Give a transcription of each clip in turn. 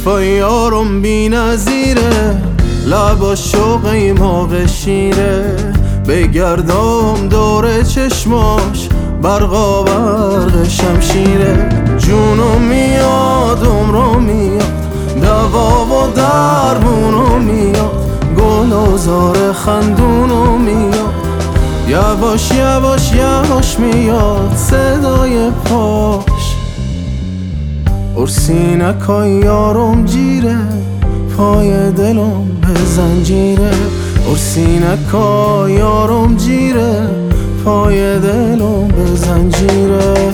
زلفای یارم بی نظیره، لبا شوق ایماغ شیره، بگردم دور چشماش برقا برق شمشیره. جونم میاد عمرم میاد، دوا و درمونم میاد، گل و زار خندونم میاد، یواش یواش یواش میاد صدای پاش. ارسینکای یارم جیره، پای دلم به زنجیره. ارسینکای یارم جیره، پای دلم به زنجیره.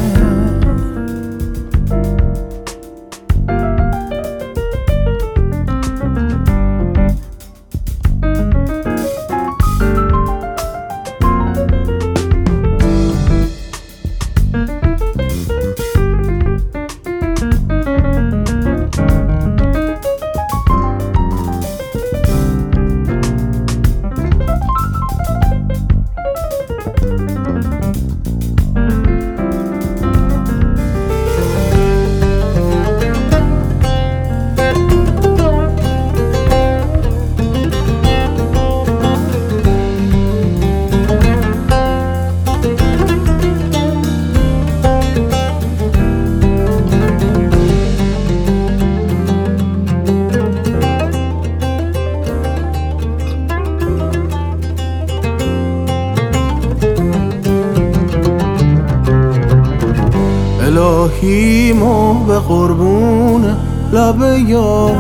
الهیمو به قربون لب یار،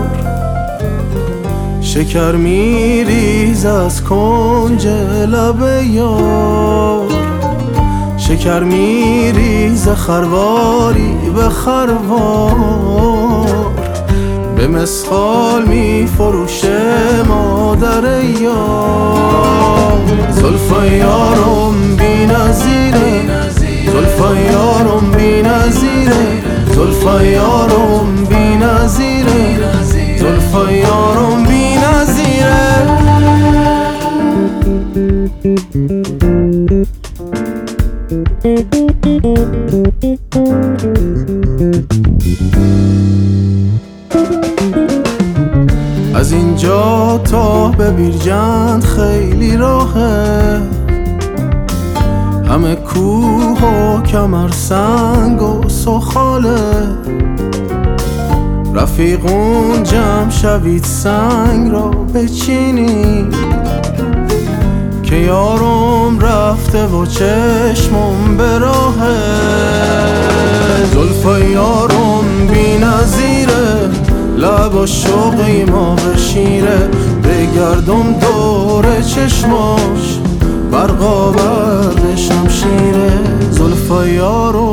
شکر میریز از کنج لب یار، شکر میریز خرواری به خروار، به مسخال میفروشه مادر یار. زلفای یارم بی نظیره، زلفای یارم بی نظیره، زلفای یارم بی نظیره، زلفای یارم بی نظیره. از اینجا تا به بیرجند خیلی راهه، همه کوه و کمر سنگ و سخاله، رفیقون جمع شوید سنگ را بچینید، که یارم رفته و چشمم به راهه. زلفای یارم بی نظیره، لبا شوق ایماغ شیره، بگردم دور چشماش برقا برق شمشیره. زلفای یارم